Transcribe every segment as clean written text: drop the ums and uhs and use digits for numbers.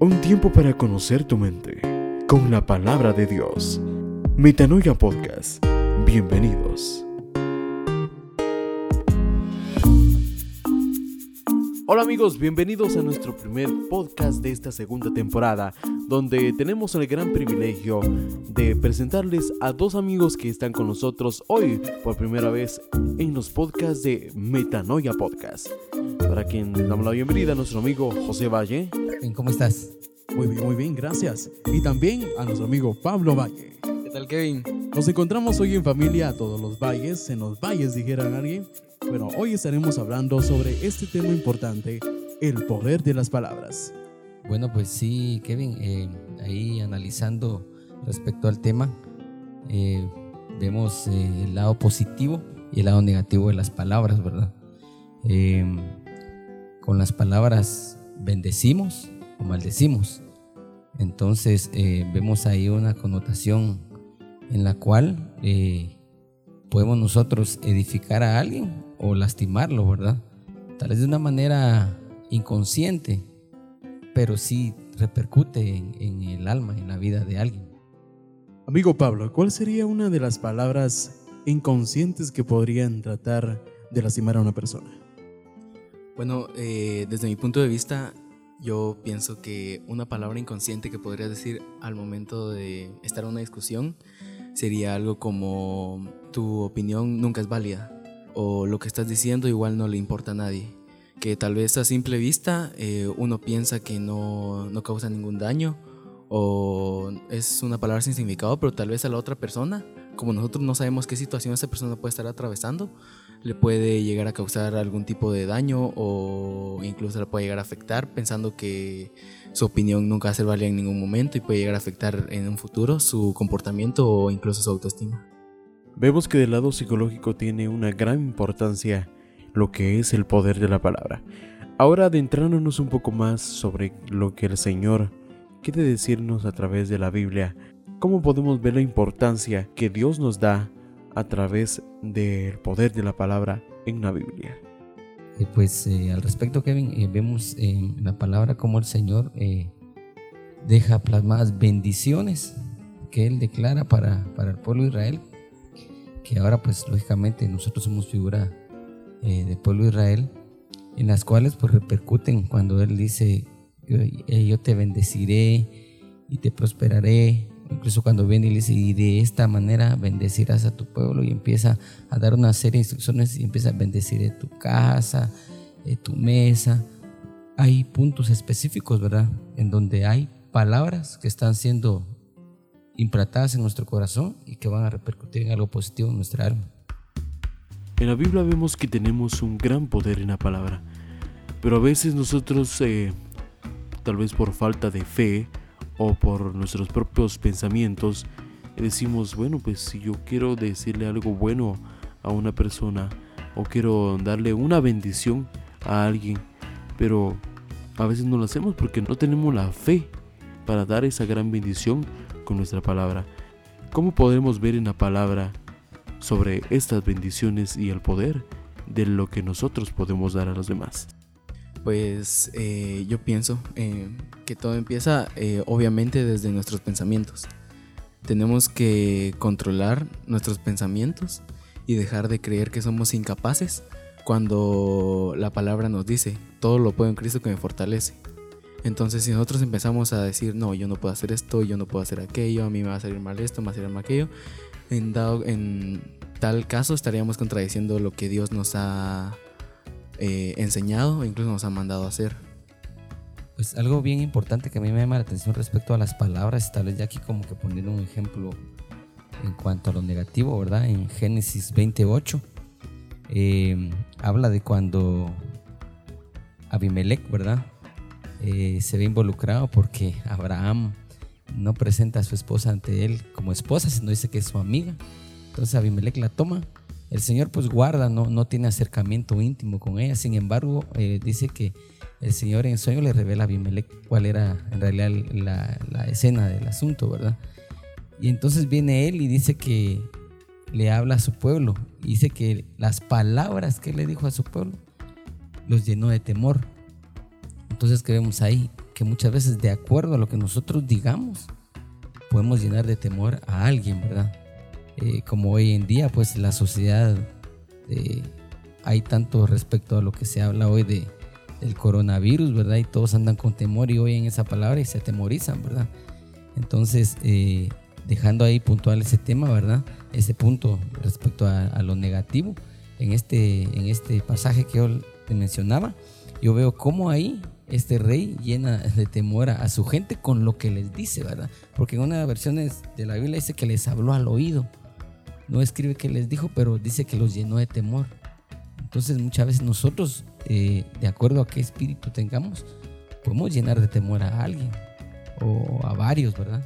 Un tiempo para conocer tu mente con la palabra de Dios. Metanoia Podcast. Bienvenidos. Hola amigos, bienvenidos a nuestro primer podcast de esta segunda temporada, donde tenemos el gran privilegio de presentarles a dos amigos que están con nosotros hoy por primera vez en los podcasts de Metanoia Podcast. Para quien le damos la bienvenida a nuestro amigo José Valle. ¿Cómo estás? Muy bien, gracias. Y también a nuestro amigo Pablo Valle. ¿Qué tal, Kevin? Nos encontramos hoy en familia a todos los valles, en los valles dijera alguien. Bueno, hoy estaremos hablando sobre este tema importante, el poder de las palabras. Bueno, pues sí, Kevin, ahí analizando respecto al tema, vemos el lado positivo y el lado negativo de las palabras, ¿verdad? Con las palabras bendecimos o maldecimos. Entonces vemos ahí una connotación en la cual podemos nosotros edificar a alguien o lastimarlo, ¿verdad? Tal vez de una manera inconsciente, pero sí repercute en el alma, en la vida de alguien. Amigo Pablo, ¿cuál sería una de las palabras inconscientes que podrían tratar de lastimar a una persona? Bueno, desde mi punto de vista, yo pienso que una palabra inconsciente que podría decir al momento de estar en una discusión sería algo como: tu opinión nunca es válida, o lo que estás diciendo igual no le importa a nadie. Que tal vez a simple vista uno piensa que no causa ningún daño, o es una palabra sin significado, pero tal vez a la otra persona, como nosotros no sabemos qué situación esa persona puede estar atravesando, le puede llegar a causar algún tipo de daño, o incluso le puede llegar a afectar, pensando que su opinión nunca va a ser válida en ningún momento y puede llegar a afectar en un futuro su comportamiento o incluso su autoestima. Vemos que del lado psicológico tiene una gran importancia lo que es el poder de la palabra. Ahora, adentrándonos un poco más sobre lo que el Señor quiere decirnos a través de la Biblia, ¿cómo podemos ver la importancia que Dios nos da a través del poder de la palabra en la Biblia? Al respecto, Kevin, vemos en la palabra cómo el Señor deja plasmadas bendiciones que Él declara para el pueblo de Israel, que ahora pues lógicamente nosotros somos figura del pueblo de Israel, en las cuales pues repercuten cuando Él dice: yo te bendeciré y te prosperaré. Incluso cuando viene y le dice: y de esta manera bendecirás a tu pueblo, y empieza a dar una serie de instrucciones y empieza a bendecir tu casa, tu mesa. Hay puntos específicos, ¿verdad?, en donde hay palabras que están siendo implantadas en nuestro corazón y que van a repercutir en algo positivo en nuestra alma. En la Biblia vemos que tenemos un gran poder en la palabra, pero a veces nosotros, tal vez por falta de fe o por nuestros propios pensamientos, decimos: bueno, pues si yo quiero decirle algo bueno a una persona o quiero darle una bendición a alguien, pero a veces no lo hacemos porque no tenemos la fe para dar esa gran bendición con nuestra palabra. ¿Cómo podemos ver en la palabra sobre estas bendiciones y el poder de lo que nosotros podemos dar a los demás? Pues yo pienso que todo empieza obviamente desde nuestros pensamientos. Tenemos que controlar nuestros pensamientos y dejar de creer que somos incapaces cuando la palabra nos dice: todo lo puedo en Cristo que me fortalece. Entonces, si nosotros empezamos a decir: no, yo no puedo hacer esto, yo no puedo hacer aquello, a mí me va a salir mal esto, me va a salir mal aquello, en tal caso estaríamos contradiciendo lo que Dios nos ha enseñado e incluso nos ha mandado a hacer. Pues algo bien importante que a mí me llama la atención respecto a las palabras, tal vez ya aquí como que poner un ejemplo en cuanto a lo negativo, ¿verdad? En Génesis 28 habla de cuando Abimelech, ¿verdad?, se ve involucrado porque Abraham no presenta a su esposa ante él como esposa, sino dice que es su amiga. Entonces Abimelech la toma. El Señor pues guarda, no tiene acercamiento íntimo con ella. Sin embargo, dice que el Señor en sueño le revela a Abimelech cuál era en realidad la escena del asunto, ¿verdad? Y entonces viene él y dice que le habla a su pueblo. Y dice que las palabras que él le dijo a su pueblo los llenó de temor. Entonces, ¿qué vemos ahí? que muchas veces, de acuerdo a lo que nosotros digamos, podemos llenar de temor a alguien, ¿verdad? Como hoy en día, pues la sociedad, hay tanto respecto a lo que se habla hoy del coronavirus, ¿verdad? Y todos andan con temor y oyen esa palabra y se atemorizan, ¿verdad? Entonces, dejando ahí puntual ese tema, ¿verdad? Ese punto respecto a lo negativo, en este pasaje que yo te mencionaba, yo veo cómo ahí este rey llena de temor a su gente con lo que les dice, ¿verdad? Porque en una versión de la Biblia dice que les habló al oído. No escribe que les dijo, pero dice que los llenó de temor. Entonces muchas veces nosotros, de acuerdo a qué espíritu tengamos, podemos llenar de temor a alguien o a varios, ¿verdad?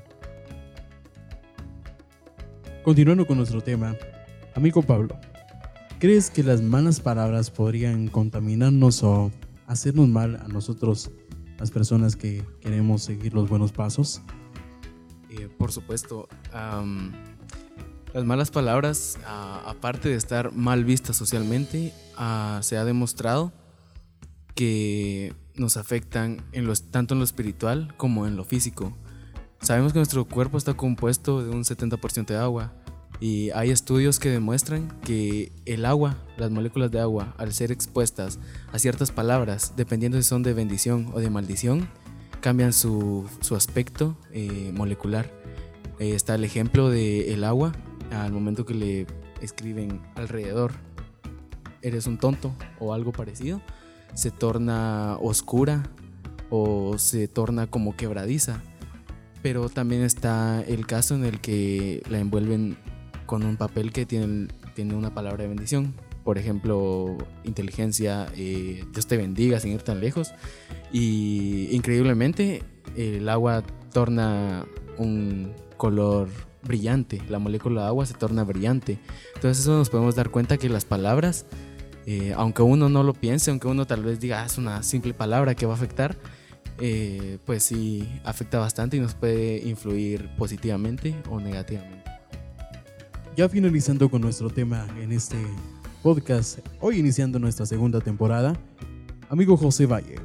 Continuando con nuestro tema, amigo Pablo, ¿crees que las malas palabras podrían contaminarnos o hacernos mal a nosotros, las personas que queremos seguir los buenos pasos? Por supuesto. Las malas palabras, aparte de estar mal vistas socialmente, se ha demostrado que nos afectan tanto en lo espiritual como en lo físico. Sabemos que nuestro cuerpo está compuesto de un 70% de agua, y hay estudios que demuestran que el agua, las moléculas de agua, al ser expuestas a ciertas palabras, dependiendo si son de bendición o de maldición, cambian su aspecto molecular. Está el ejemplo del agua. Al momento que le escriben alrededor, eres un tonto o algo parecido, se torna oscura o se torna como quebradiza. Pero también está el caso en el que la envuelven con un papel que tiene una palabra de bendición. Por ejemplo, inteligencia, Dios te bendiga, sin ir tan lejos. Y increíblemente el agua torna un color brillante, la molécula de agua se torna brillante. Entonces eso nos podemos dar cuenta que las palabras, aunque uno no lo piense, aunque uno tal vez diga es una simple palabra que va a afectar, pues sí afecta bastante y nos puede influir positivamente o negativamente. Ya finalizando con nuestro tema en este podcast, hoy iniciando nuestra segunda temporada, amigo José Valle,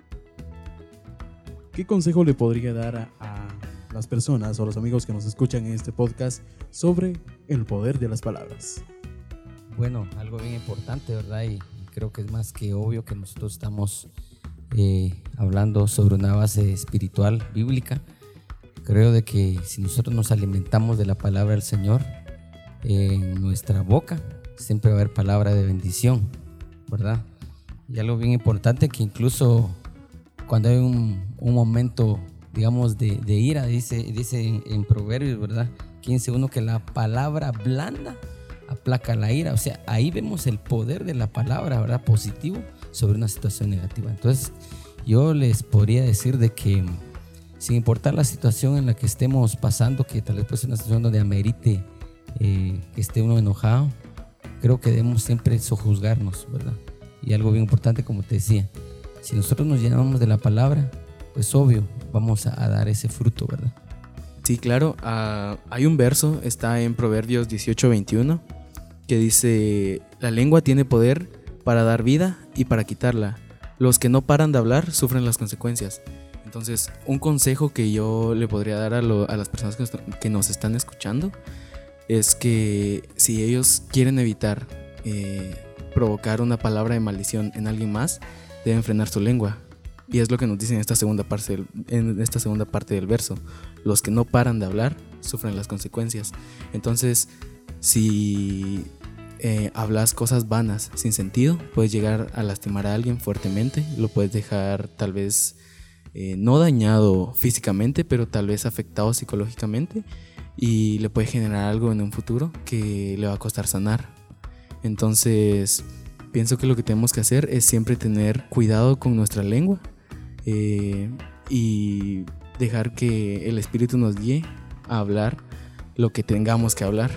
¿qué consejo le podría dar a las personas o los amigos que nos escuchan en este podcast sobre el poder de las palabras? Bueno, algo bien importante, ¿verdad? Y creo que es más que obvio que nosotros estamos hablando sobre una base espiritual, bíblica. Creo de que si nosotros nos alimentamos de la palabra del Señor, en nuestra boca siempre va a haber palabra de bendición, ¿verdad? Y algo bien importante, que incluso cuando hay un momento, digamos, de ira, dice en Proverbios, ¿verdad? 15:1, que la palabra blanda aplaca la ira. O sea, ahí vemos el poder de la palabra, ¿verdad? Positivo sobre una situación negativa. Entonces, yo les podría decir de que sin importar la situación en la que estemos pasando, que tal vez puede ser una situación donde amerite que esté uno enojado, creo que debemos siempre sojuzgarnos, ¿verdad? Y algo bien importante, como te decía, si nosotros nos llenamos de la palabra, pues obvio, vamos a dar ese fruto, ¿verdad? Sí, claro. Hay un verso, está en Proverbios 18:21, que dice: la lengua tiene poder para dar vida y para quitarla. Los que no paran de hablar sufren las consecuencias. Entonces, un consejo que yo le podría dar a las personas que nos están escuchando es que si ellos quieren evitar provocar una palabra de maldición en alguien más, deben frenar su lengua. Y es lo que nos dice en esta segunda parte del verso: los que no paran de hablar sufren las consecuencias. Entonces, si hablas cosas vanas sin sentido, puedes llegar a lastimar a alguien fuertemente. Lo puedes dejar tal vez no dañado físicamente, pero tal vez afectado psicológicamente, y le puede generar algo en un futuro que le va a costar sanar. Entonces pienso que lo que tenemos que hacer es siempre tener cuidado con nuestra lengua, y dejar que el Espíritu nos guíe a hablar lo que tengamos que hablar.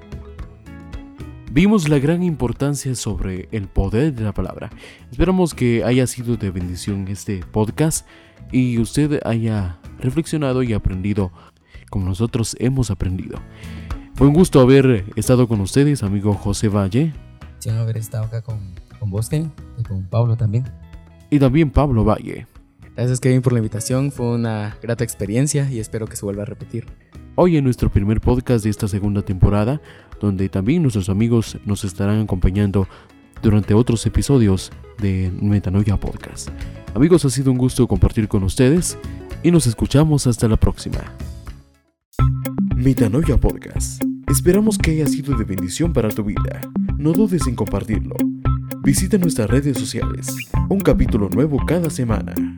Vimos la gran importancia sobre el poder de la palabra. Esperamos que haya sido de bendición este podcast y usted haya reflexionado y aprendido como nosotros hemos aprendido. Fue un gusto haber estado con ustedes, amigo José Valle. Sí, haber estado acá con vos, Kevin, y con Pablo también. Y también Pablo Valle. Gracias, Kevin, por la invitación. Fue una grata experiencia y espero que se vuelva a repetir. Hoy en nuestro primer podcast de esta segunda temporada, donde también nuestros amigos nos estarán acompañando durante otros episodios de Metanoia Podcast. Amigos, ha sido un gusto compartir con ustedes y nos escuchamos hasta la próxima. Metanoia Podcast. Esperamos que haya sido de bendición para tu vida. No dudes en compartirlo. Visita nuestras redes sociales. Un capítulo nuevo cada semana.